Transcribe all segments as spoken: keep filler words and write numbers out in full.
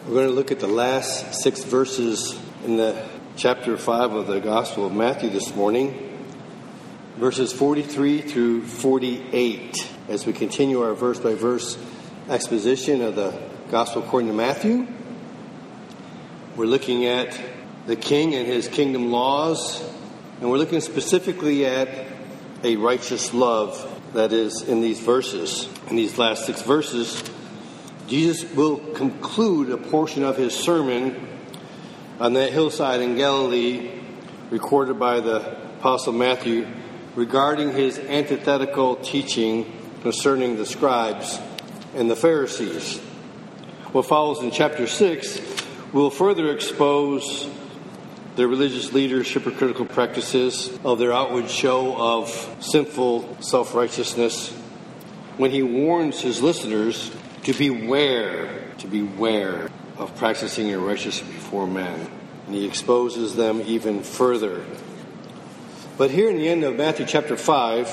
We're going to look at the last six verses in the chapter five of the Gospel of Matthew this morning, verses forty-three through forty-eight, as we continue our verse-by-verse exposition of the Gospel according to Matthew. We're looking at the King and his kingdom laws, and we're looking specifically at a righteous love that is in these verses. In these last six verses, Jesus will conclude a portion of his sermon on that hillside in Galilee, recorded by the Apostle Matthew, regarding his antithetical teaching concerning the scribes and the Pharisees. What follows in chapter six will further expose the religious leaders' hypocritical practices of their outward show of sinful self-righteousness, when he warns his listeners to beware, to beware of practicing your righteousness before men. And he exposes them even further. But here in the end of Matthew chapter five,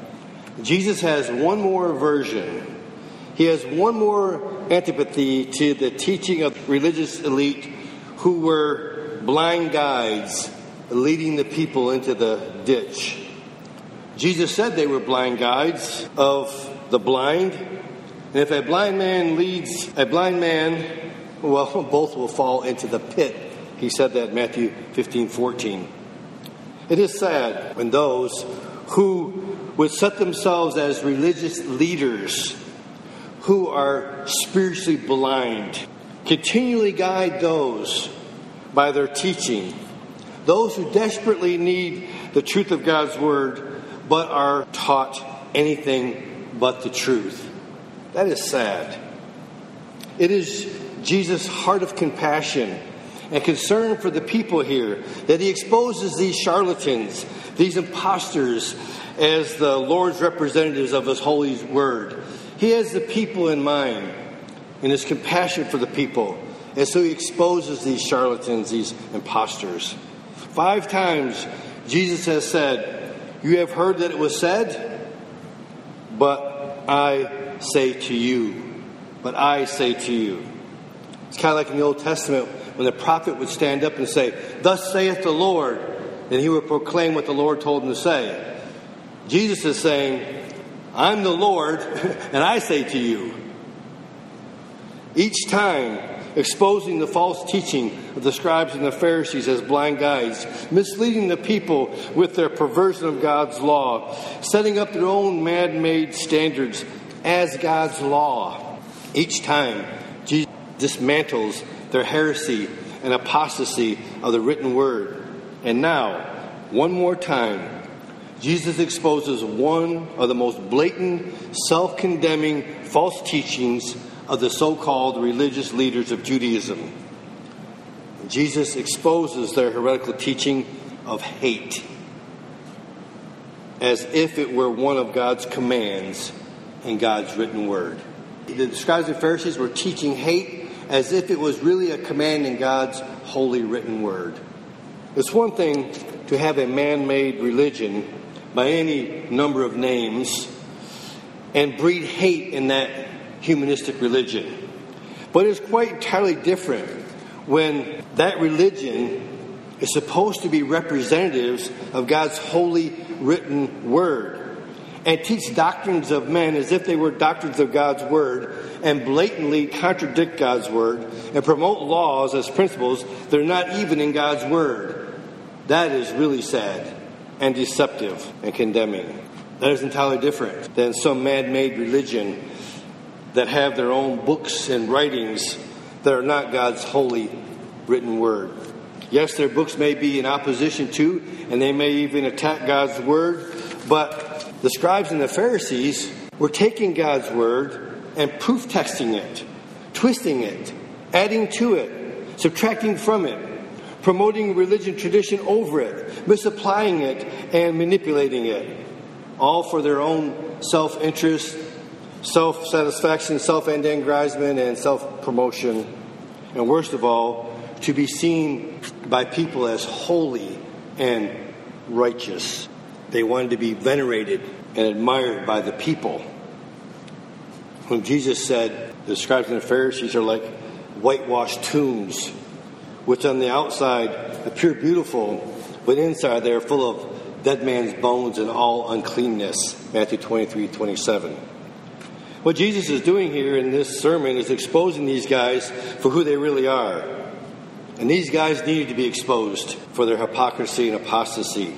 Jesus has one more aversion. He has one more antipathy to the teaching of the religious elite who were blind guides leading the people into the ditch. Jesus said they were blind guides of the blind. And if a blind man leads a blind man, well, both will fall into the pit. He said that in Matthew fifteen fourteen. It is sad when those who would set themselves as religious leaders, who are spiritually blind, continually guide those by their teaching. Those who desperately need the truth of God's word, but are taught anything but the truth. That is sad. It is Jesus' heart of compassion and concern for the people here that he exposes these charlatans, these imposters, as the Lord's representatives of his holy word. He has the people in mind and his compassion for the people. And so he exposes these charlatans, these imposters. Five times Jesus has said, "You have heard that it was said, but I say to you." But I say to you. It's kind of like in the Old Testament when the prophet would stand up and say, "Thus saith the Lord," and he would proclaim what the Lord told him to say. Jesus is saying, "I'm the Lord, and I say to you." Each time exposing the false teaching of the scribes and the Pharisees as blind guides, misleading the people with their perversion of God's law, setting up their own man-made standards as God's law. Each time, Jesus dismantles their heresy and apostasy of the written word. And now, one more time, Jesus exposes one of the most blatant, self-condemning false teachings of the so-called religious leaders of Judaism. Jesus exposes their heretical teaching of hate, as if it were one of God's commands in God's written word. The scribes and Pharisees were teaching hate as if it was really a command in God's holy written word. It's one thing to have a man-made religion by any number of names and breed hate in that humanistic religion. But it's quite entirely different when that religion is supposed to be representatives of God's holy written word and teach doctrines of men as if they were doctrines of God's word and blatantly contradict God's word and promote laws as principles that are not even in God's word. That is really sad and deceptive and condemning. That is entirely different than some man-made religion that have their own books and writings that are not God's holy written word. Yes, their books may be in opposition to, and they may even attack God's word, but the scribes and the Pharisees were taking God's word and proof texting it, twisting it, adding to it, subtracting from it, promoting religion tradition over it, misapplying it, and manipulating it, all for their own self-interest, self-satisfaction, self-aggrandizement, and self-promotion. And worst of all, to be seen by people as holy and righteous. They wanted to be venerated and admired by the people. When Jesus said the scribes and the Pharisees are like whitewashed tombs, which on the outside appear beautiful, but inside they are full of dead man's bones and all uncleanness. Matthew twenty-three twenty-seven. What Jesus is doing here in this sermon is exposing these guys for who they really are. And these guys needed to be exposed for their hypocrisy and apostasy.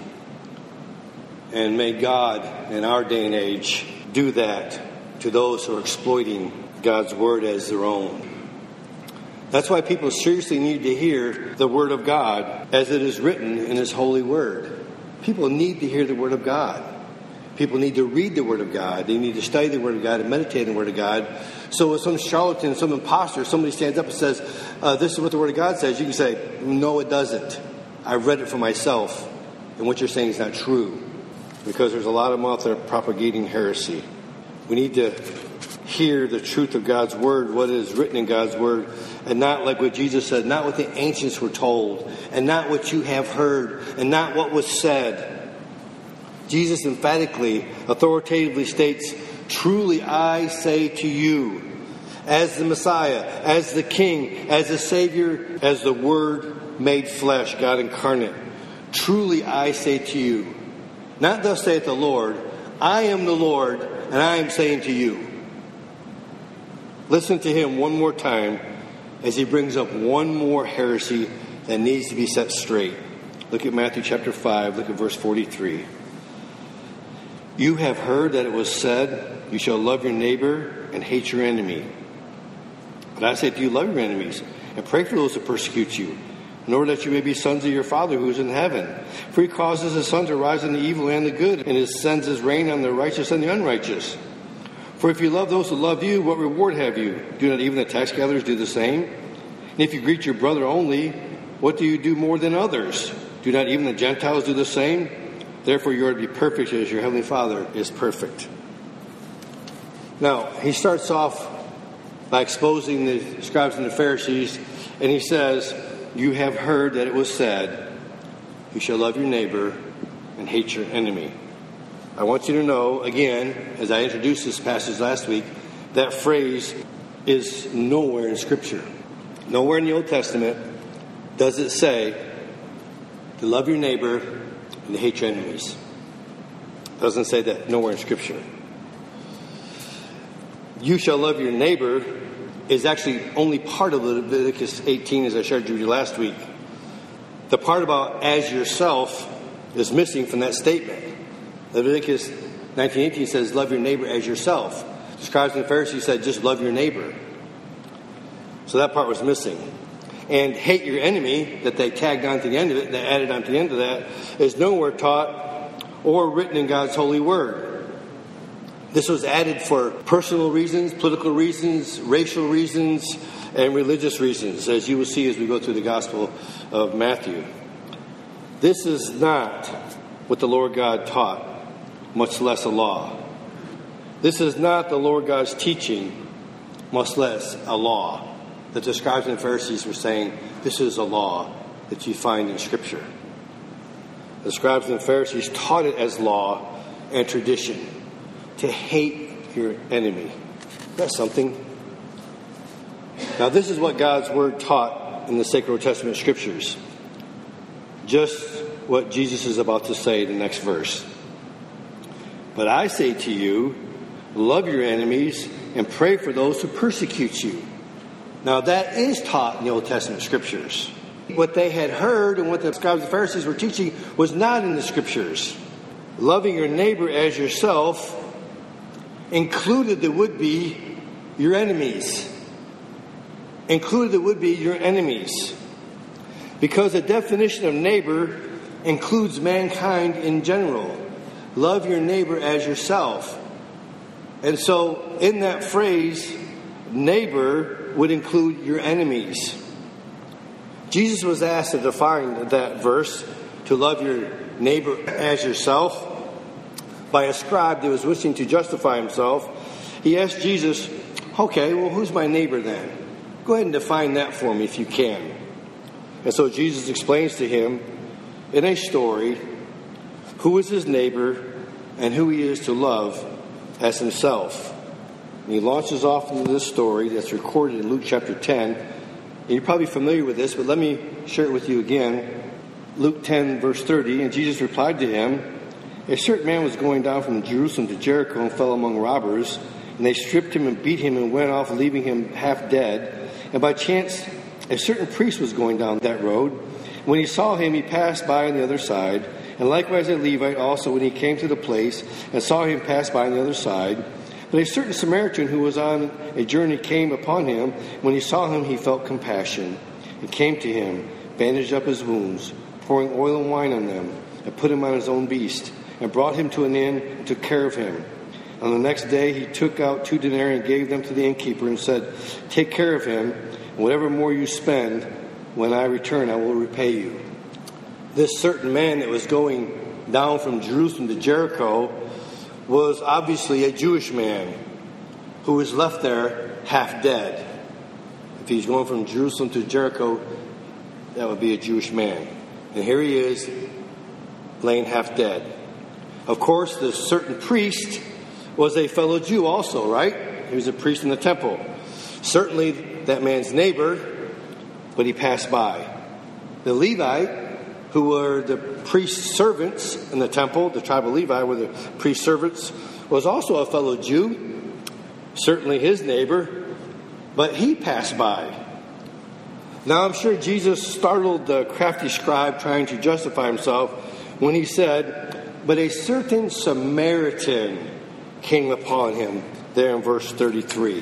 And may God, in our day and age, do that to those who are exploiting God's word as their own. That's why people seriously need to hear the word of God as it is written in his holy word. People need to hear the word of God. People need to read the word of God. They need to study the word of God and meditate on the word of God. So if some charlatan, some imposter, somebody stands up and says, uh, this is what the word of God says, you can say, no, it doesn't. I've read it for myself. And what you're saying is not true. Because there's a lot of them out there propagating heresy. We need to hear the truth of God's word, what is written in God's word, and not like what Jesus said, not what the ancients were told, and not what you have heard, and not what was said. Jesus emphatically, authoritatively states, truly I say to you, as the Messiah, as the King, as the Savior, as the Word made flesh, God incarnate, truly I say to you, not thus saith the Lord, I am the Lord, and I am saying to you. Listen to him one more time as he brings up one more heresy that needs to be set straight. Look at Matthew chapter five, look at verse forty-three. You have heard that it was said, you shall love your neighbor and hate your enemy. But I say to you, love your enemies and pray for those who persecute you, in order that you may be sons of your Father who is in heaven. For he causes his sun to rise on the evil and the good, and he sends his rain on the righteous and the unrighteous. For if you love those who love you, what reward have you? Do not even the tax gatherers do the same? And if you greet your brother only, what do you do more than others? Do not even the Gentiles do the same? Therefore you are to be perfect as your heavenly Father is perfect. Now, he starts off by exposing the scribes and the Pharisees, and he says, you have heard that it was said, you shall love your neighbor and hate your enemy. I want you to know, again, as I introduced this passage last week, that phrase is nowhere in Scripture. Nowhere in the Old Testament does it say to love your neighbor and to hate your enemies. It doesn't say that nowhere in Scripture. You shall love your neighbor is actually only part of Leviticus eighteen, as I shared with you last week. The part about as yourself is missing from that statement. Leviticus nineteen eighteen says, love your neighbor as yourself. The scribes and the Pharisees said, just love your neighbor. So that part was missing. And hate your enemy, that they tagged on to the end of it, they added on to the end of that, is nowhere taught or written in God's holy word. This was added for personal reasons, political reasons, racial reasons, and religious reasons, as you will see as we go through the Gospel of Matthew. This is not what the Lord God taught, much less a law. This is not the Lord God's teaching, much less a law. That the scribes and Pharisees were saying, this is a law that you find in Scripture. The scribes and Pharisees taught it as law and tradition. To hate your enemy. That's something. Now, this is what God's Word taught in the sacred Old Testament Scriptures. Just what Jesus is about to say in the next verse. But I say to you, love your enemies and pray for those who persecute you. Now, that is taught in the Old Testament Scriptures. What they had heard and what the scribes and Pharisees were teaching was not in the Scriptures. Loving your neighbor as yourself included the would-be your enemies. Included the would-be your enemies. Because the definition of neighbor includes mankind in general. Love your neighbor as yourself. And so, in that phrase, neighbor would include your enemies. Jesus was asked to define that verse, to love your neighbor as yourself, by a scribe that was wishing to justify himself. He asked Jesus, okay, well, who's my neighbor then? Go ahead and define that for me if you can. And so Jesus explains to him in a story who is his neighbor and who he is to love as himself. And he launches off into this story that's recorded in Luke chapter ten, And you're probably familiar with this, but let me share it with you again. Luke ten, verse thirty, and Jesus replied to him, a certain man was going down from Jerusalem to Jericho and fell among robbers, and they stripped him and beat him and went off, leaving him half dead. And by chance, a certain priest was going down that road. When he saw him, he passed by on the other side. And likewise a Levite also, when he came to the place and saw him pass by on the other side. But a certain Samaritan who was on a journey came upon him. When he saw him, he felt compassion and came to him, bandaged up his wounds, pouring oil and wine on them, and put him on his own beast, and brought him to an inn and took care of him. On the next day he took out two denarii and gave them to the innkeeper and said, take care of him, and whatever more you spend, when I return I will repay you. This certain man that was going down from Jerusalem to Jericho was obviously a Jewish man who was left there half dead. If he's going from Jerusalem to Jericho, that would be a Jewish man. And here he is, laying half dead. Of course, this certain priest was a fellow Jew also, right? He was a priest in the temple. Certainly that man's neighbor, but he passed by. The Levite, who were the priest's servants in the temple, the tribe of Levi were the priest's servants, was also a fellow Jew, certainly his neighbor, but he passed by. Now I'm sure Jesus startled the crafty scribe trying to justify himself when he said, but a certain Samaritan came upon him, there in verse thirty-three.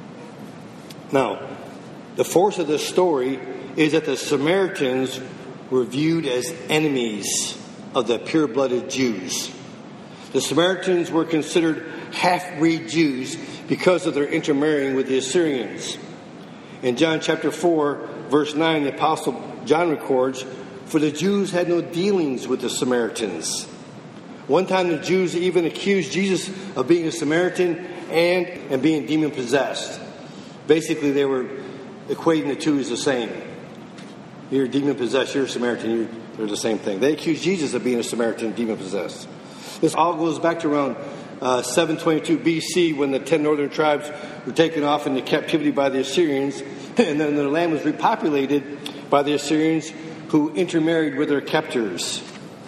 Now, the force of this story is that the Samaritans were viewed as enemies of the pure-blooded Jews. The Samaritans were considered half-breed Jews because of their intermarrying with the Assyrians. In John chapter four, verse nine, the Apostle John records, for the Jews had no dealings with the Samaritans. One time the Jews even accused Jesus of being a Samaritan and, and being demon-possessed. Basically, they were equating the two as the same. You're demon-possessed, you're a Samaritan, you're, they're the same thing. They accused Jesus of being a Samaritan, demon-possessed. This all goes back to around uh, seven twenty-two B C when the ten northern tribes were taken off into captivity by the Assyrians, and then their land was repopulated by the Assyrians who intermarried with their captors.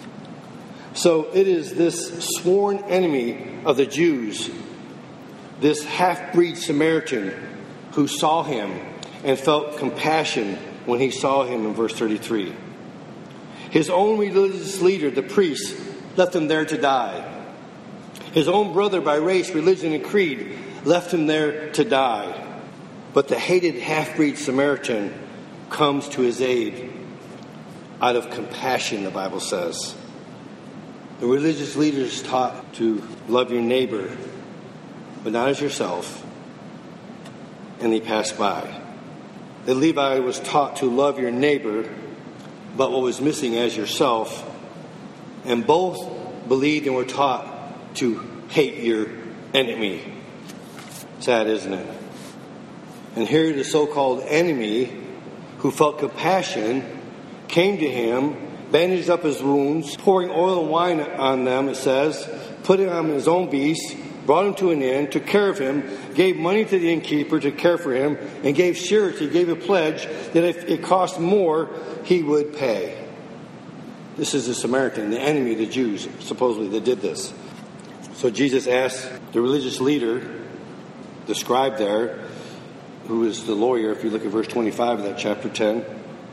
So it is this sworn enemy of the Jews, this half-breed Samaritan, who saw him and felt compassion when he saw him in verse thirty-three. His own religious leader, the priest, left him there to die. His own brother by race, religion, and creed left him there to die. But the hated half-breed Samaritan comes to his aid out of compassion, the Bible says. The religious leaders taught to love your neighbor, but not as yourself. And he passed by. The Levi was taught to love your neighbor, but what was missing as yourself. And both believed and were taught to hate your enemy. Sad, isn't it? And here the so-called enemy, who felt compassion, came to him, bandaged up his wounds, pouring oil and wine on them, it says, put him on his own beast, brought him to an inn, took care of him, gave money to the innkeeper to care for him, and gave surety, gave a pledge that if it cost more, he would pay. This is the Samaritan, the enemy of the Jews, supposedly, that did this. So Jesus asked the religious leader, the scribe there, who is the lawyer, if you look at verse twenty-five of that chapter ten,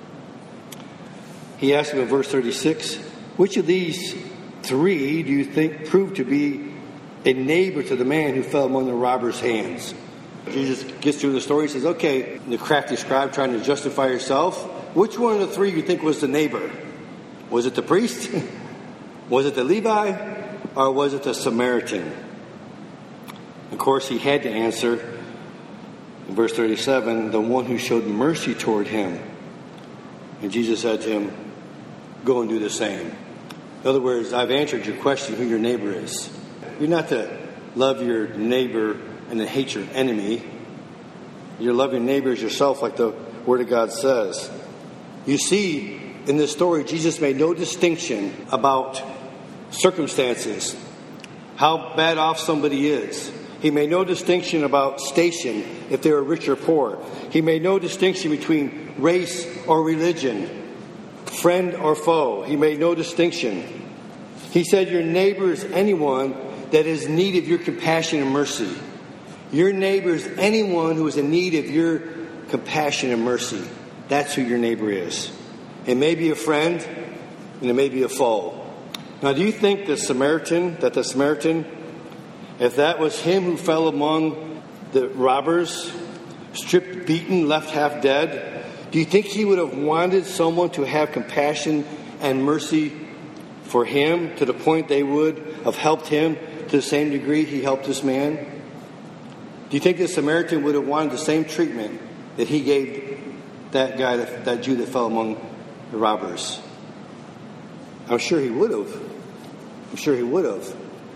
he asked him in verse thirty-six, which of these three do you think proved to be a neighbor to the man who fell among the robbers' hands? Jesus gets through the story. He says, okay, the crafty scribe trying to justify yourself, which one of the three you think was the neighbor? Was it the priest? Was it the Levi? Or was it the Samaritan? Of course, he had to answer in verse thirty-seven, the one who showed mercy toward him. And Jesus said to him, go and do the same. In other words, I've answered your question who your neighbor is. You're not to love your neighbor and then hate your enemy. You love your neighbor as yourself, like the Word of God says. You see, in this story, Jesus made no distinction about circumstances, how bad off somebody is. He made no distinction about station, if they were rich or poor. He made no distinction between race or religion, friend or foe. He made no distinction. He said, your neighbor is anyone that is in need of your compassion and mercy. Your neighbor is anyone who is in need of your compassion and mercy. That's who your neighbor is. It may be a friend, and it may be a foe. Now, do you think the Samaritan, that the Samaritan, if that was him who fell among the robbers, stripped, beaten, left half dead, do you think he would have wanted someone to have compassion and mercy for him to the point they would have helped him to the same degree he helped this man? Do you think the Samaritan would have wanted the same treatment that he gave that guy, that, that Jew that fell among the robbers? I'm sure he would have. I'm sure he would have.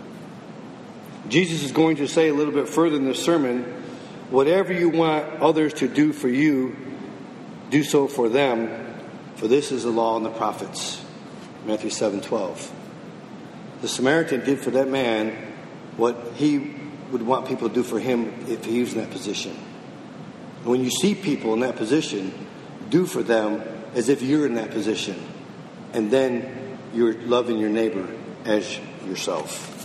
Jesus is going to say a little bit further in the sermon, whatever you want others to do for you, do so for them, for this is the law and the prophets. Matthew seven twelve. The Samaritan did for that man what he would want people to do for him if he was in that position. And when you see people in that position, do for them as if you're in that position. And then you're loving your neighbor as yourself.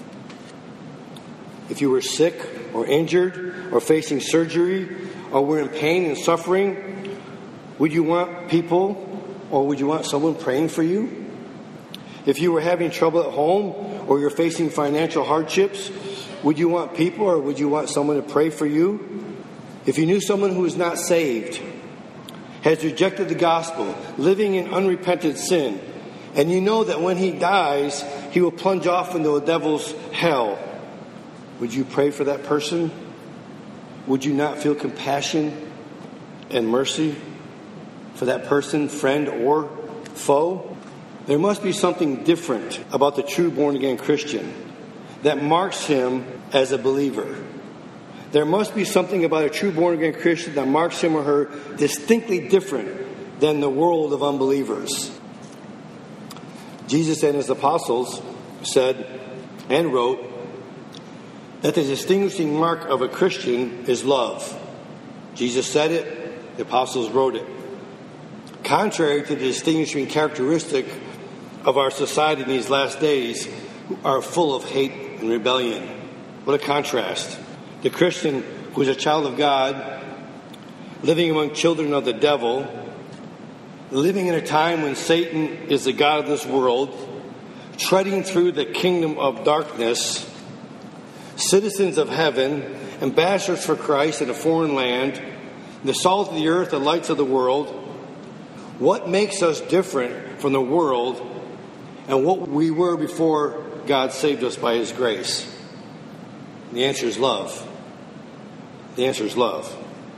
If you were sick or injured or facing surgery or were in pain and suffering, would you want people or would you want someone praying for you? If you were having trouble at home or you're facing financial hardships, would you want people or would you want someone to pray for you? If you knew someone who is not saved, has rejected the gospel, living in unrepentant sin, and you know that when he dies, he will plunge off into a devil's hell, would you pray for that person? Would you not feel compassion and mercy for that person, friend or foe? There must be something different about the true born-again Christian that marks him as a believer. There must be something about a true born-again Christian that marks him or her distinctly different than the world of unbelievers. Jesus and his apostles said and wrote that the distinguishing mark of a Christian is love. Jesus said it, the apostles wrote it. Contrary to the distinguishing characteristic of our society in these last days, who are full of hate and rebellion. What a contrast. The Christian who is a child of God, living among children of the devil, living in a time when Satan is the god of this world, treading through the kingdom of darkness, citizens of heaven, ambassadors for Christ in a foreign land, the salt of the earth, the lights of the world. What makes us different from the world and what we were before God saved us by his grace? The answer is love. The answer is love.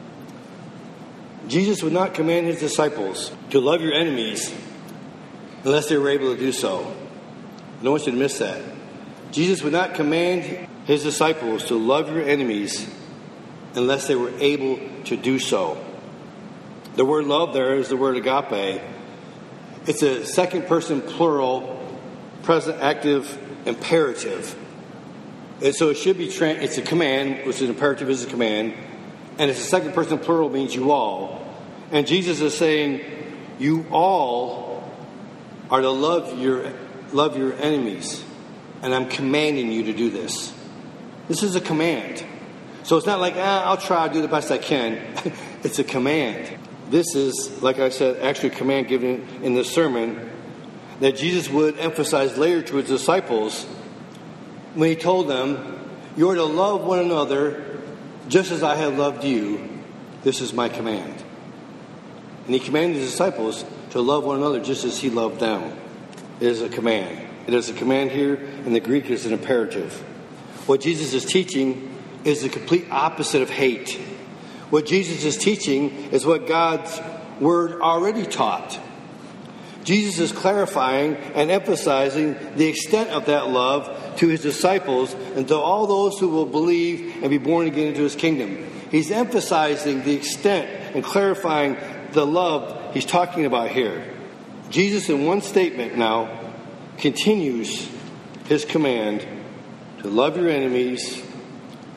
Jesus would not command his disciples to love your enemies unless they were able to do so. I don't want you to miss that. Jesus would not command his disciples to love your enemies unless they were able to do so. The word love there is the word agape. It's a second person plural, present active imperative. And so it should be, tra- it's a command, which is imperative is a command. And it's a second person plural, means you all. And Jesus is saying, you all are to love your, love your enemies. And I'm commanding you to do this. This is a command. So it's not like, ah, I'll try to do the best I can. It's a command. This is, like I said, actually a command given in the sermon that Jesus would emphasize later to his disciples when he told them, you're to love one another just as I have loved you. This is my command. And he commanded his disciples to love one another just as he loved them. It is a command. It is a command here, and the Greek is an imperative. What Jesus is teaching is the complete opposite of hate. What Jesus is teaching is what God's word already taught. Jesus is clarifying and emphasizing the extent of that love to his disciples and to all those who will believe and be born again into his kingdom. He's emphasizing the extent and clarifying the love he's talking about here. Jesus, in one statement now, continues his command to love your enemies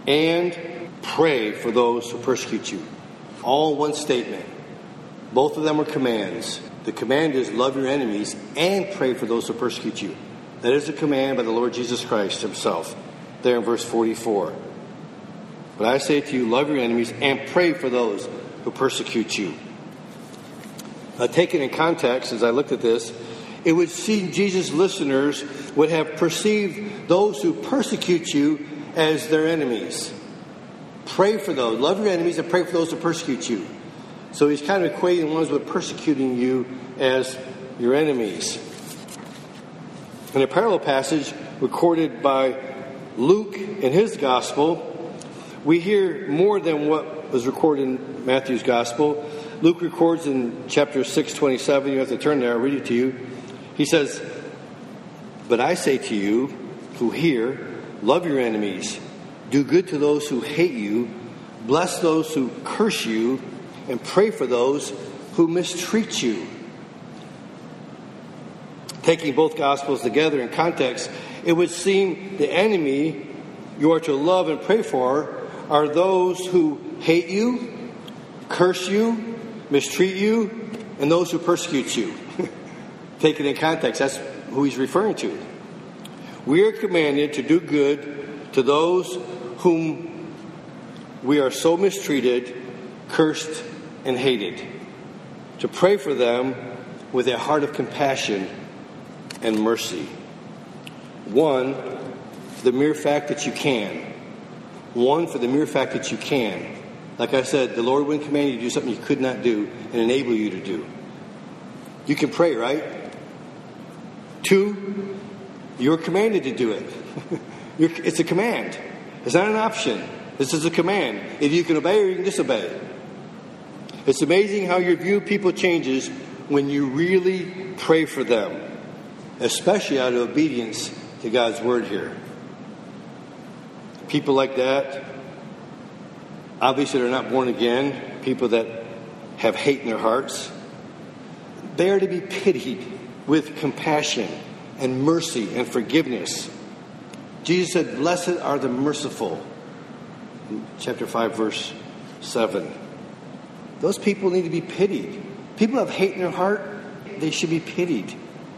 and pray for those who persecute you. All in one statement. Both of them are commands. The command is love your enemies and pray for those who persecute you. That is a command by the Lord Jesus Christ himself. There in verse forty-four. But I say to you, love your enemies and pray for those who persecute you. Now, taken in context, as I looked at this, it would seem Jesus' listeners would have perceived those who persecute you as their enemies. Pray for those. Love your enemies and pray for those who persecute you. So he's kind of equating the ones who are persecuting you as your enemies. In a parallel passage recorded by Luke in his gospel, we hear more than what was recorded in Matthew's gospel. Luke records in chapter six twenty-seven, you have to turn there, I'll read it to you. He says, but I say to you who hear, love your enemies, do good to those who hate you, bless those who curse you, and pray for those who mistreat you. Taking both gospels together in context, it would seem the enemy you are to love and pray for are those who hate you, curse you, mistreat you, and those who persecute you. Taken in context, that's who he's referring to. We are commanded to do good to those whom we are so mistreated, cursed, and hated. To pray for them with a heart of compassion and mercy. One, the mere fact that you can. One, for the mere fact that you can. Like I said, the Lord wouldn't command you to do something you could not do and enable you to do. You can pray, right? Two, you're commanded to do it. It's a command. It's not an option. This is a command. If you can obey or you can disobey. It's amazing how your view of people changes when you really pray for them, especially out of obedience to God's word here. People like that, obviously they're not born again, people that have hate in their hearts, they are to be pitied with compassion and mercy and forgiveness. Jesus said, blessed are the merciful. In chapter five, verse seven. Those people need to be pitied. People have hate in their heart, they should be pitied.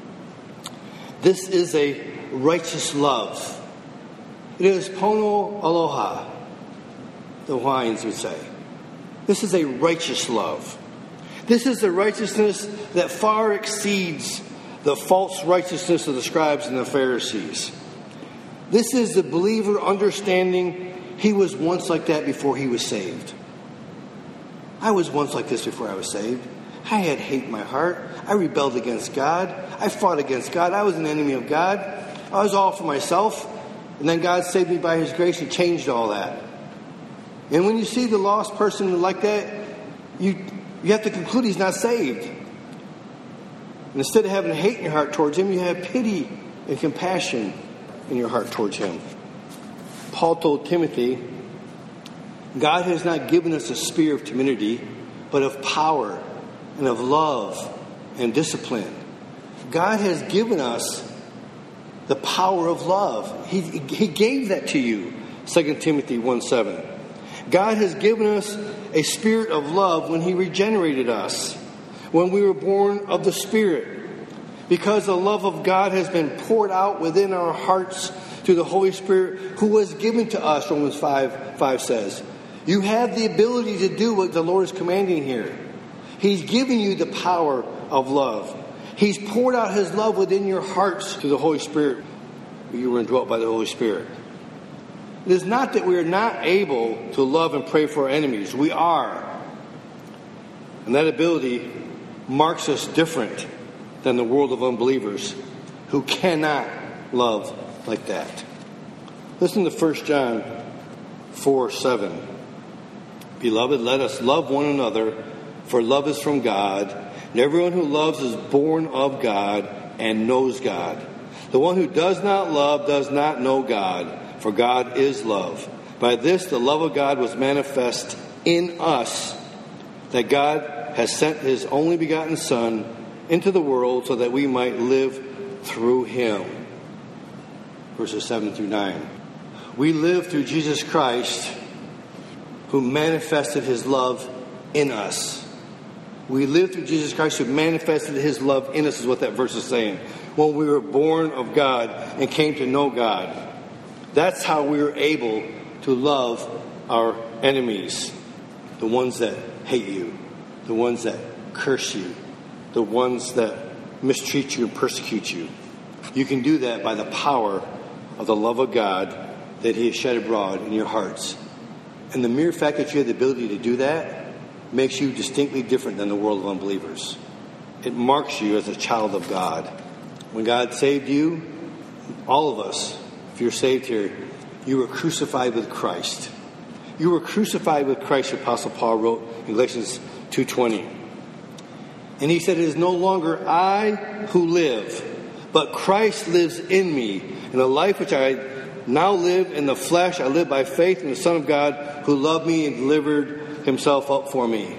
This is a righteous love. It is pono aloha, the Hawaiians would say. This is a righteous love. This is the righteousness that far exceeds the false righteousness of the scribes and the Pharisees. This is the believer understanding he was once like that before he was saved. I was once like this before I was saved. I had hate in my heart. I rebelled against God. I fought against God. I was an enemy of God. I was all for myself. And then God saved me by his grace and changed all that. And when you see the lost person like that, you you have to conclude he's not saved. And instead of having hate in your heart towards him, you have pity and compassion in your heart towards him. Paul told Timothy, God has not given us a spirit of timidity, but of power and of love and discipline. God has given us the power of love. He, he gave that to you. Second Timothy one seven. God has given us a spirit of love when he regenerated us, when we were born of the Spirit. Because the love of God has been poured out within our hearts through the Holy Spirit who was given to us, Romans five five says. You have the ability to do what the Lord is commanding here. He's given you the power of love. He's poured out his love within your hearts through the Holy Spirit. You were indwelt by the Holy Spirit. It is not that we are not able to love and pray for our enemies. We are. And that ability marks us different than the world of unbelievers who cannot love like that. Listen to First John four seven. Beloved, let us love one another, for love is from God. And everyone who loves is born of God and knows God. The one who does not love does not know God, for God is love. By this the love of God was manifest in us, that God has sent his only begotten Son into the world so that we might live through him. Verses seven through nine. We live through Jesus Christ, who manifested his love in us. We live through Jesus Christ, who manifested his love in us, is what that verse is saying. When we were born of God and came to know God, that's how we were able to love our enemies. The ones that hate you, the ones that curse you, the ones that mistreat you and persecute you. You can do that by the power of the love of God that he has shed abroad in your hearts. And the mere fact that you have the ability to do that makes you distinctly different than the world of unbelievers. It marks you as a child of God. When God saved you, all of us, if you're saved here, you were crucified with Christ. You were crucified with Christ, the Apostle Paul wrote in Galatians two twenty. And he said, it is no longer I who live, but Christ lives in me. And the life which I now live in the flesh, I live by faith in the Son of God who loved me and delivered himself up for me.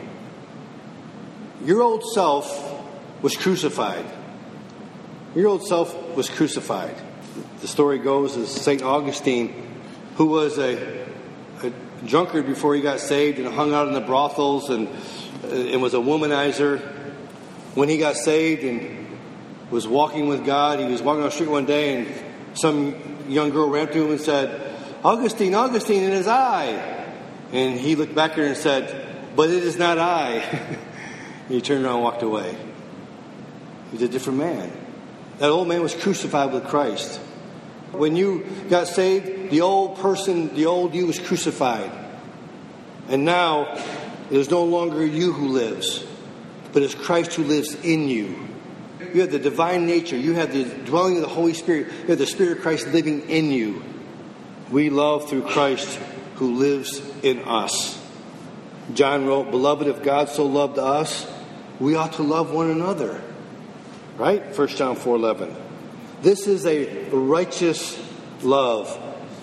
Your old self was crucified. Your old self was crucified. The story goes as Saint Augustine, who was a, a drunkard before he got saved and hung out in the brothels and, and was a womanizer. When he got saved and was walking with God, he was walking on the street one day and some young girl ran to him and said, Augustine, Augustine, it is I. And he looked back at her and said, but it is not I. And he turned around and walked away. He was a different man. That old man was crucified with Christ. When you got saved, the old person, the old you was crucified. And now it is no longer you who lives, but it's Christ who lives in you. You have the divine nature. You have the dwelling of the Holy Spirit. You have the Spirit of Christ living in you. We love through Christ who lives in us. John wrote, beloved, if God so loved us, we ought to love one another. Right? First John four eleven. This is a righteous love.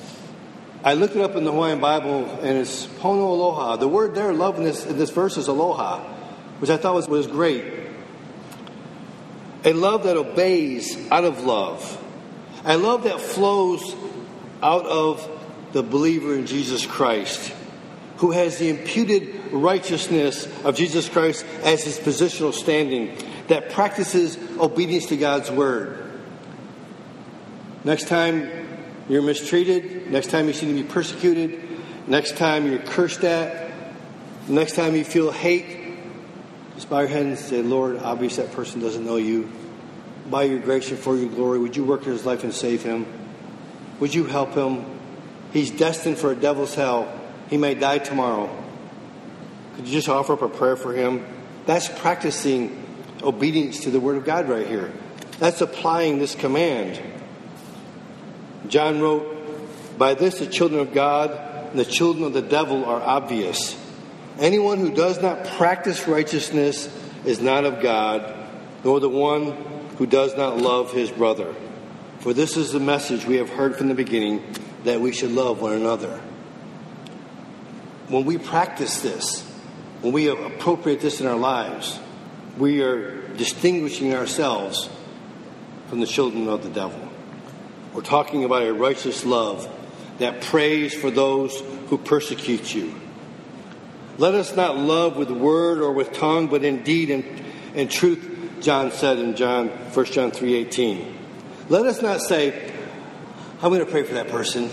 I looked it up in the Hawaiian Bible, and it's pono aloha. The word there, love, in this, in this verse is aloha, which I thought was, was great. A love that obeys out of love. A love that flows out of the believer in Jesus Christ, who has the imputed righteousness of Jesus Christ as his positional standing, that practices obedience to God's word. Next time you're mistreated, next time you seem to be persecuted, next time you're cursed at, next time you feel hate, just bow your head and say, Lord, obviously that person doesn't know you. By your grace and for your glory, would you work in his life and save him? Would you help him? He's destined for a devil's hell. He may die tomorrow. Could you just offer up a prayer for him? That's practicing obedience to the word of God right here. That's applying this command. John wrote, by this the children of God and the children of the devil are obvious. Anyone who does not practice righteousness is not of God, nor the one who does not love his brother. For this is the message we have heard from the beginning, that we should love one another. When we practice this, when we appropriate this in our lives, we are distinguishing ourselves from the children of the devil. We're talking about a righteous love that prays for those who persecute you. Let us not love with word or with tongue, but in deed and, and truth, John said in John, First John three eighteen. Let us not say, I'm going to pray for that person.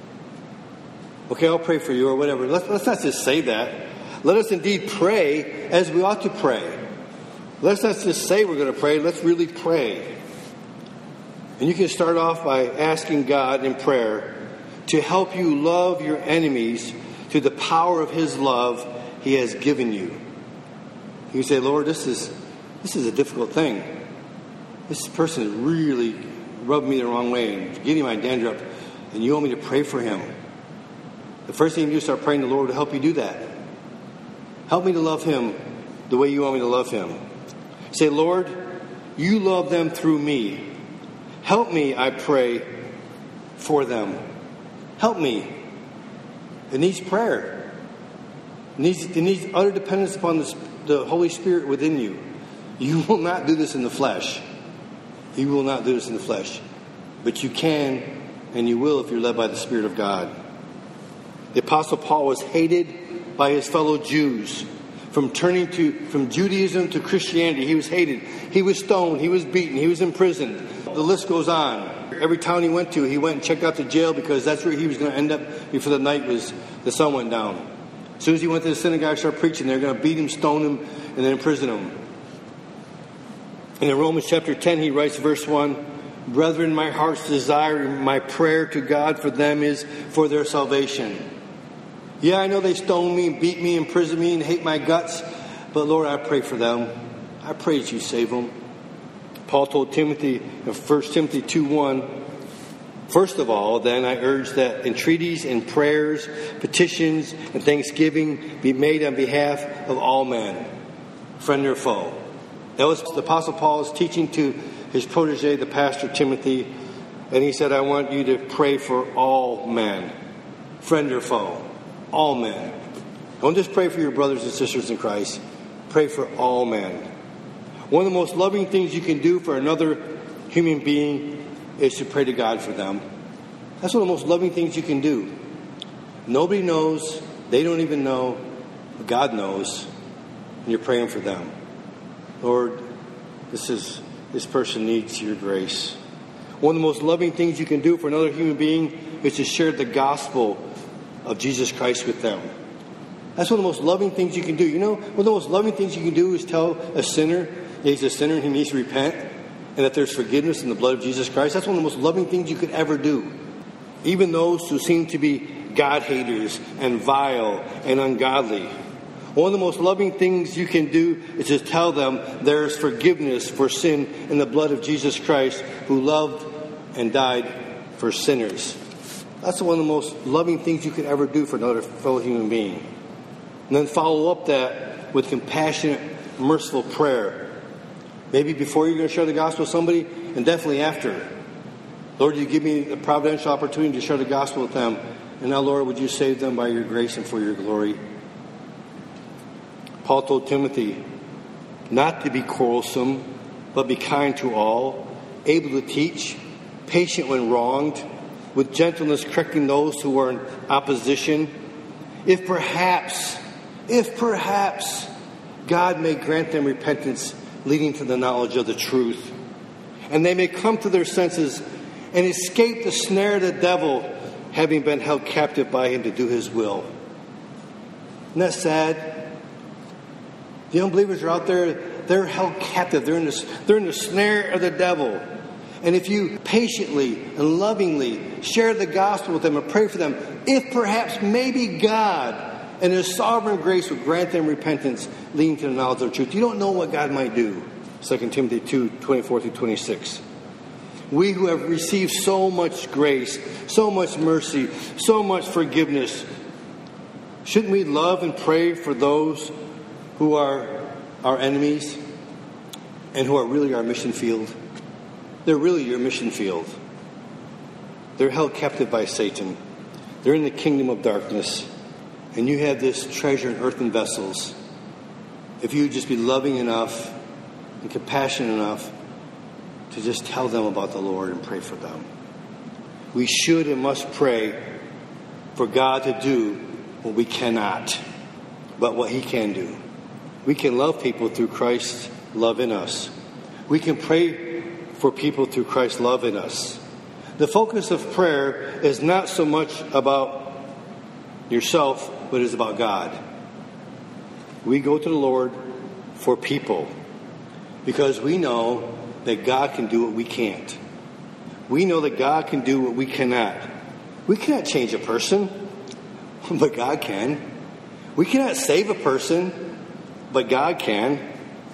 Okay, I'll pray for you or whatever. Let's, let's not just say that. Let us indeed pray as we ought to pray. Let's not just say we're going to pray. Let's really pray. And you can start off by asking God in prayer to help you love your enemies through the power of his love he has given you. You say, Lord, this is this is a difficult thing. This person is really rubbed me the wrong way and getting my dander up, and you want me to pray for him. The first thing you do is start praying to the Lord to help you do that. Help me to love him the way you want me to love him. Say, Lord, you love them through me. Help me, I pray, for them. Help me. It needs prayer. It needs, it needs utter dependence upon the, the Holy Spirit within you. You will not do this in the flesh. You will not do this in the flesh. But you can And you will if you're led by the Spirit of God. The Apostle Paul was hated by his fellow Jews. From turning to from Judaism to Christianity, he was hated. He was stoned. He was beaten. He was imprisoned. The list goes on. Every town he went to, he went and checked out the jail because that's where he was going to end up before the night was the sun went down. As soon as he went to the synagogue, started preaching, they're going to beat him, stone him, and then imprison him. And in Romans chapter ten, he writes, verse one, "Brethren, my heart's desire, my prayer to God for them is for their salvation." Yeah, I know they stone me, beat me, imprison me, and hate my guts. But Lord, I pray for them. I pray that you save them. Paul told Timothy in First Timothy two one, "First of all, then, I urge that entreaties and prayers, petitions, and thanksgiving be made on behalf of all men, friend or foe." That was the Apostle Paul's teaching to his protege, the pastor Timothy. And he said, I want you to pray for all men, friend or foe. All men. Don't just pray for your brothers and sisters in Christ. Pray for all men. One of the most loving things you can do for another human being is to pray to God for them. That's one of the most loving things you can do. Nobody knows. They don't even know. But God knows. And you're praying for them. Lord, this is this person needs your grace. One of the most loving things you can do for another human being is to share the gospel of Jesus Christ with them. That's one of the most loving things you can do. You know, one of the most loving things you can do is tell a sinner that he's a sinner and he needs to repent and that there's forgiveness in the blood of Jesus Christ. That's one of the most loving things you could ever do. Even those who seem to be God haters and vile and ungodly. One of the most loving things you can do is to tell them there's forgiveness for sin in the blood of Jesus Christ, who loved and died for sinners. That's one of the most loving things you could ever do for another fellow human being. And then follow up that with compassionate, merciful prayer. Maybe before you're going to share the gospel with somebody, and definitely after. Lord, you give me the providential opportunity to share the gospel with them. And now, Lord, would you save them by your grace and for your glory? Paul told Timothy not to be quarrelsome, but be kind to all, able to teach, patient when wronged, with gentleness correcting those who are in opposition. If perhaps, if perhaps God may grant them repentance leading to the knowledge of the truth, and they may come to their senses and escape the snare of the devil, having been held captive by him to do his will. Isn't that sad? The unbelievers are out there, they're held captive. They're in the, they're in the snare of the devil. And if you patiently and lovingly share the gospel with them and pray for them, if perhaps maybe God and His sovereign grace would grant them repentance leading to the knowledge of the truth. You don't know what God might do. Second Timothy two, twenty-four through twenty-six. We who have received so much grace, so much mercy, so much forgiveness, shouldn't we love and pray for those who are our enemies and who are really our mission field? They're really your mission field. They're held captive by Satan. They're in the kingdom of darkness. And you have this treasure in earthen vessels. If you would just be loving enough and compassionate enough to just tell them about the Lord and pray for them. We should and must pray for God to do what we cannot, but what He can do. We can love people through Christ's love in us. We can pray for people through Christ's love in us. The focus of prayer is not so much about yourself, but it is about God. We go to the Lord for people because we know that God can do what we can't. We know that God can do what we cannot. We cannot change a person, but God can. We cannot save a person, but God can.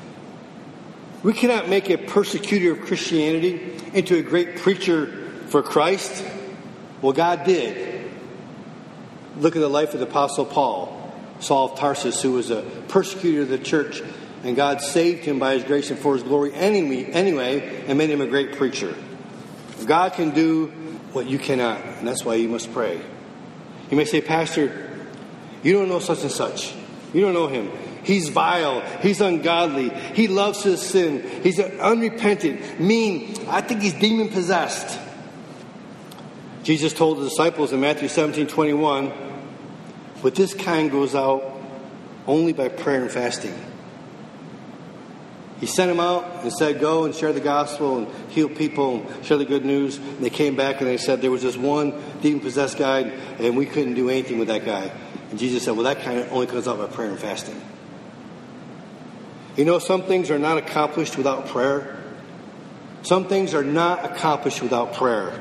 We cannot make a persecutor of Christianity into a great preacher for Christ. Well, God did. Look at the life of the Apostle Paul, Saul of Tarsus, who was a persecutor of the church, and God saved him by His grace and for His glory anyway, and made him a great preacher. God can do what you cannot, and that's why you must pray. You may say, Pastor, you don't know such and such. You don't know him. He's vile. He's ungodly. He loves his sin. He's unrepentant, mean. I think he's demon-possessed. Jesus told the disciples in Matthew seventeen twenty-one, but this kind goes out only by prayer and fasting. He sent them out and said, go and share the gospel and heal people and share the good news. And they came back and they said there was this one demon-possessed guy and we couldn't do anything with that guy. And Jesus said, well, that kind of only comes out by prayer and fasting. You know, some things are not accomplished without prayer. Some things are not accomplished without prayer.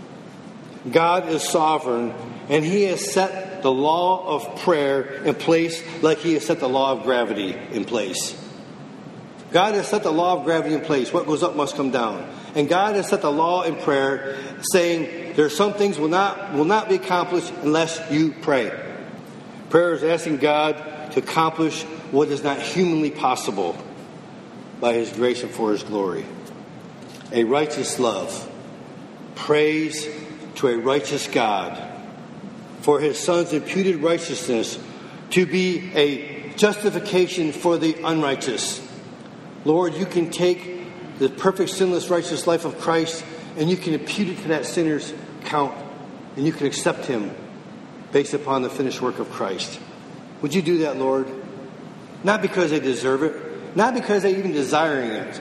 God is sovereign, and He has set the law of prayer in place like He has set the law of gravity in place. God has set the law of gravity in place. What goes up must come down. And God has set the law in prayer, saying there are some things will not will not be accomplished unless you pray. Prayer is asking God to accomplish what is not humanly possible by His grace and for His glory. A righteous love prays to a righteous God for His Son's imputed righteousness to be a justification for the unrighteous. Lord, you can take the perfect, sinless, righteous life of Christ and you can impute it to that sinner's count and you can accept him based upon the finished work of Christ. Would you do that, Lord? Not because they deserve it, not because they're even desiring it.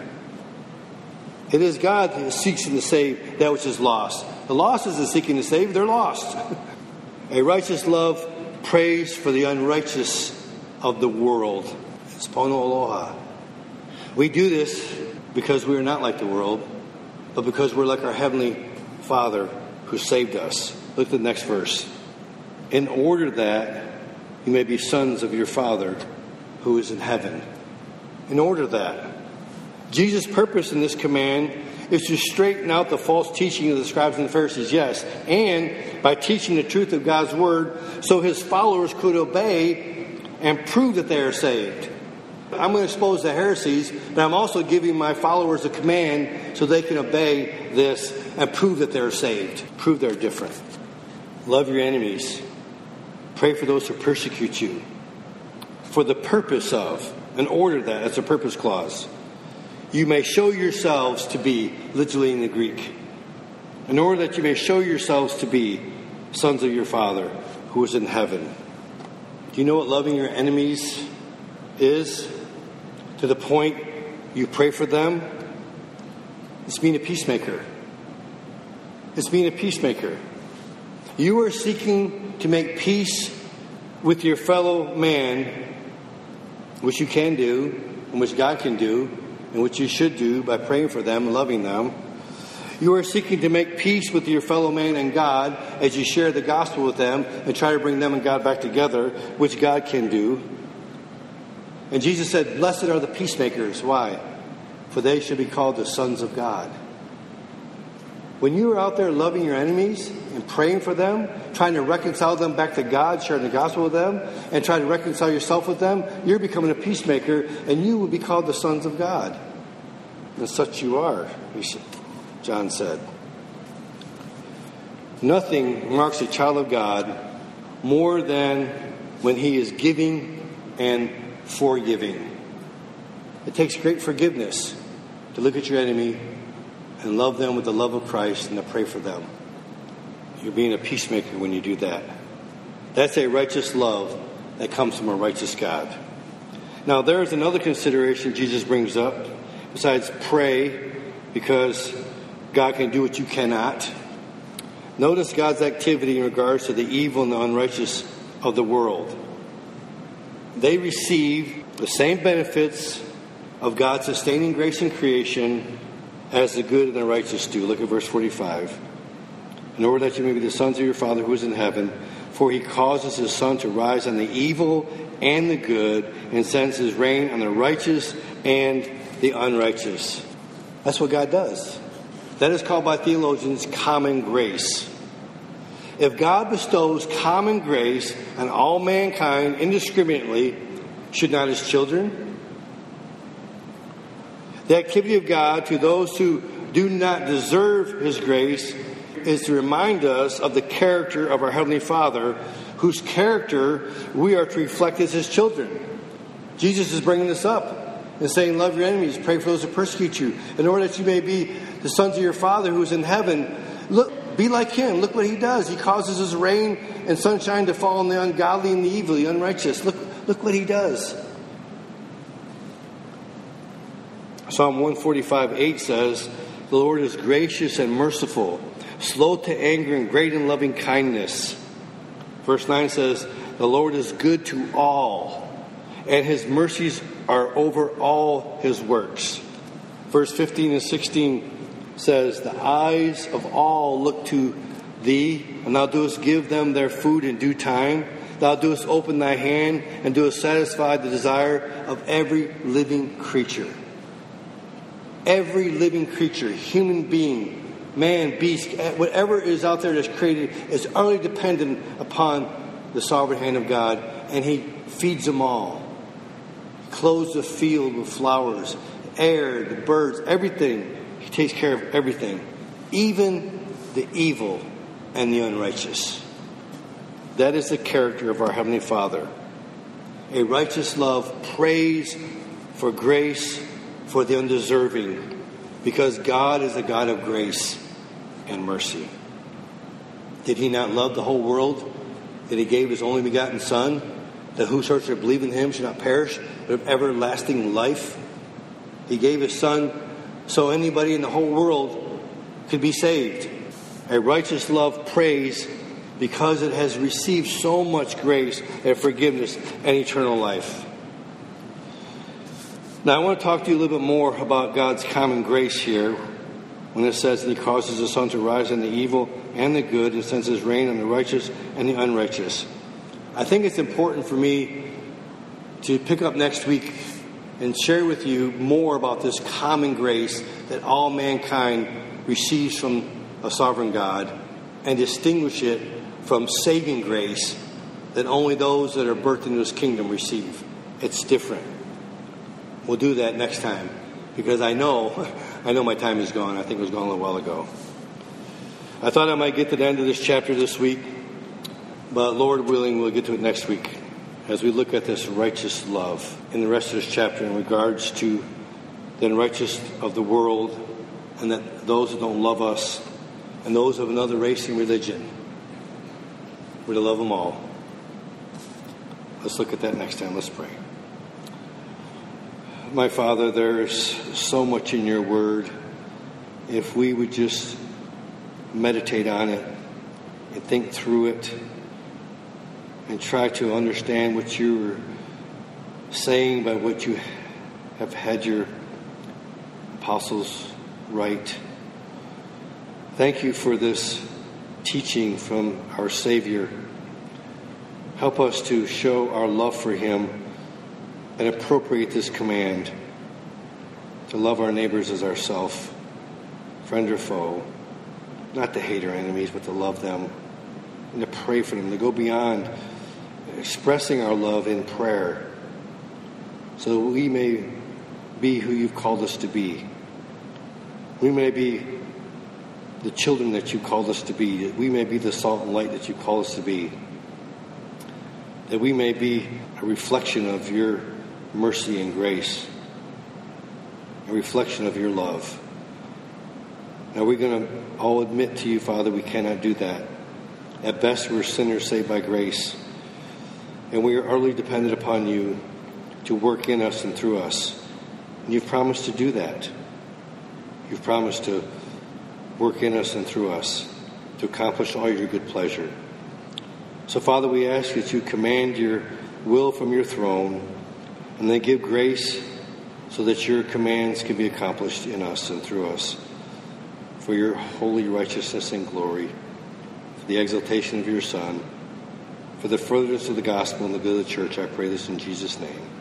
It is God who seeks to save that which is lost. The lost isn't seeking to save, they're lost. A righteous love prays for the unrighteous of the world. Spono aloha. We do this because we are not like the world, but because we're like our Heavenly Father who saved us. Look at the next verse. In order that you may be sons of your Father who is in heaven. In order that. Jesus' purpose in this command is to straighten out the false teaching of the scribes and the Pharisees, yes, and by teaching the truth of God's word so His followers could obey and prove that they are saved. I'm going to expose the heresies, but I'm also giving my followers a command so they can obey this and prove that they're saved, prove they're different. Love your enemies. Pray for those who persecute you. For the purpose of, in order that, that's a purpose clause, you may show yourselves to be, literally in the Greek, in order that you may show yourselves to be sons of your Father who is in heaven. Do you know what loving your enemies is? To the point you pray for them? It's being a peacemaker. It's being a peacemaker. You are seeking to make peace with your fellow man, which you can do, and which God can do, and which you should do by praying for them and loving them. You are seeking to make peace with your fellow man and God as you share the gospel with them and try to bring them and God back together, which God can do. And Jesus said, blessed are the peacemakers. Why? For they should be called the sons of God. When you are out there loving your enemies and praying for them, trying to reconcile them back to God, sharing the gospel with them, and trying to reconcile yourself with them, you're becoming a peacemaker, and you will be called the sons of God. And such you are, John said. Nothing marks a child of God more than when he is giving and forgiving. It takes great forgiveness to look at your enemy and love them with the love of Christ and to pray for them. You're being a peacemaker when you do that. That's a righteous love that comes from a righteous God. Now, there is another consideration Jesus brings up besides pray, because God can do what you cannot. Notice God's activity in regards to the evil and the unrighteous of the world. They receive the same benefits of God's sustaining grace in creation as the good and the righteous do. Look at verse forty-five. In order that you may be the sons of your Father who is in heaven, for He causes His sun to rise on the evil and the good, and sends His rain on the righteous and the unrighteous. That's what God does. That is called by theologians common grace. If God bestows common grace on all mankind indiscriminately, should not His children? The activity of God to those who do not deserve His grace is to remind us of the character of our Heavenly Father, whose character we are to reflect as His children. Jesus is bringing this up and saying, love your enemies, pray for those who persecute you, in order that you may be the sons of your Father who is in heaven. Look, be like him. Look what he does. He causes his rain and sunshine to fall on the ungodly and the evil, the unrighteous. Look, look what he does. Psalm one forty-five eight says, the Lord is gracious and merciful, slow to anger and great in loving kindness. Verse nine says, the Lord is good to all, and his mercies are over all his works. Verse fifteen and sixteen says, the eyes of all look to thee, and thou doest give them their food in due time. Thou doest open thy hand, and doest satisfy the desire of every living creature. Every living creature, human being, man, beast, whatever is out there that's created is utterly dependent upon the sovereign hand of God, and he feeds them all. He clothes the field with flowers, air, the birds, everything. He takes care of everything, even the evil and the unrighteous. That is the character of our Heavenly Father. A righteous love prays for grace for the undeserving, because God is a God of grace and mercy. Did he not love the whole world? That he gave his only begotten Son, that whosoever should believe in him should not perish, but have everlasting life? He gave his Son so anybody in the whole world could be saved. A righteous love prays because it has received so much grace and forgiveness and eternal life. Now I want to talk to you a little bit more about God's common grace here, when it says that he causes the sun to rise on the evil and the good, and sends his rain on the righteous and the unrighteous. I think it's important for me to pick up next week and share with you more about this common grace that all mankind receives from a sovereign God, and distinguish it from saving grace that only those that are birthed into his kingdom receive. It's different. We'll do that next time, because I know, I know my time is gone. I think it was gone a little while ago. I thought I might get to the end of this chapter this week, but Lord willing, we'll get to it next week as we look at this righteous love in the rest of this chapter in regards to the unrighteous of the world, and that those that don't love us and those of another race and religion, we're to love them all. Let's look at that next time. Let's pray. My Father, there's so much in your word. If we would just meditate on it and think through it and try to understand what you're saying by what you have had your apostles write. Thank you for this teaching from our Savior. Help us to show our love for him and appropriate this command to love our neighbors as ourselves, friend or foe, not to hate our enemies, but to love them and to pray for them, to go beyond expressing our love in prayer so that we may be who you've called us to be. We may be the children that you called us to be, that we may be the salt and light that you call us to be, that we may be a reflection of your mercy and grace, a reflection of your love. Now we're going to all admit to you, Father, we cannot do that. At best, we're sinners saved by grace, and we are utterly dependent upon you to work in us and through us. And you've promised to do that. You've promised to work in us and through us to accomplish all your good pleasure. So, Father, we ask that you command your will from your throne, and then give grace so that your commands can be accomplished in us and through us, for your holy righteousness and glory, for the exaltation of your Son, for the furtherance of the gospel and the good of the church. I pray this in Jesus' name.